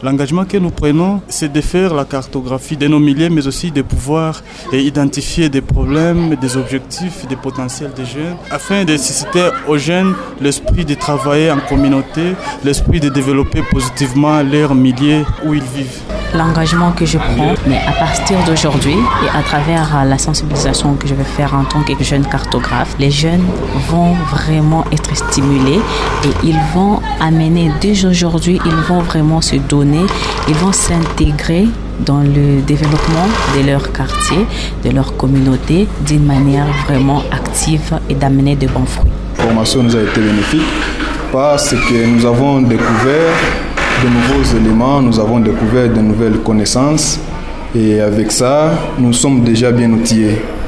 L'engagement que nous prenons, c'est de faire la cartographie de nos milieux, mais aussi de pouvoir identifier des problèmes, des objectifs, des potentiels des jeunes, afin de susciter aux jeunes l'esprit de travailler en communauté, l'esprit de développer positivement leur milieu où ils vivent. L'engagement que je prends, mais à partir d'aujourd'hui et à travers la sensibilisation que je vais faire en tant que jeune cartographe, les jeunes vont vraiment être stimulés et ils vont amener, dès aujourd'hui, ils vont vraiment se donner, ils vont s'intégrer dans le développement de leur quartier, de leur communauté, d'une manière vraiment active et d'amener de bons fruits. La formation nous a été bénéfique parce que nous avons découvert de nouveaux éléments, nous avons découvert de nouvelles connaissances et avec ça, nous sommes déjà bien outillés.